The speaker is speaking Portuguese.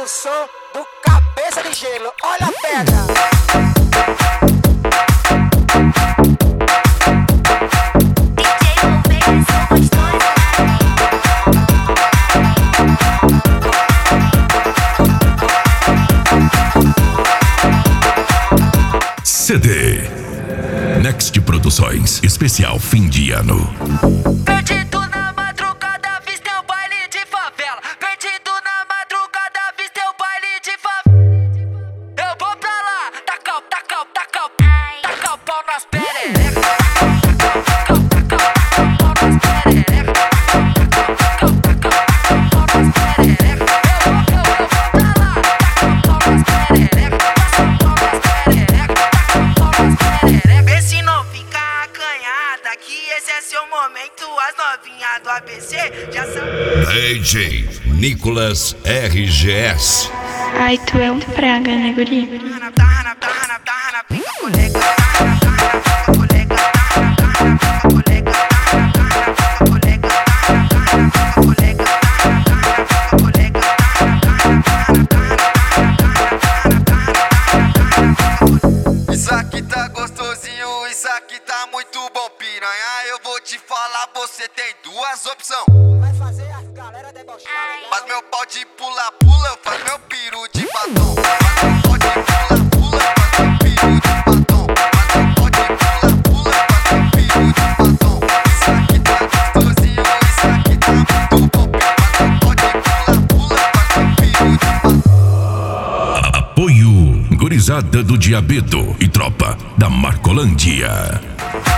o som do Cabeça de Gelo. Olha a pedra. CD Next Produções, especial fim de ano. Perdido na madrugada, fiz teu baile de favela. Perdido na madrugada, fiz teu baile de favela. Eu vou pra lá, taca o pau nas pererecas. Esse é seu momento, as novinhas do ABC já sabem. DJ Nicolas RGS. Ai, tu é um praga, né, guri? Isso aqui tá gostosinho, isso aqui tá muito bom, piranha. Eu vou te falar, você tem duas opções. Vai fazer a galera debochar. Faz meu pau de pula-pula, eu faço meu piru de batom. Faz meu pau de pula-pula, faz meu piru de batom. Faz meu pau de pula-pula, faz meu piru de batom. Isso aqui tá gostosinho, isso aqui tá muito bom. Faz meu pau de pula-pula, faz meu piru de batom. Apoio Gurizada do Diabedo e Tropa da Marcolândia.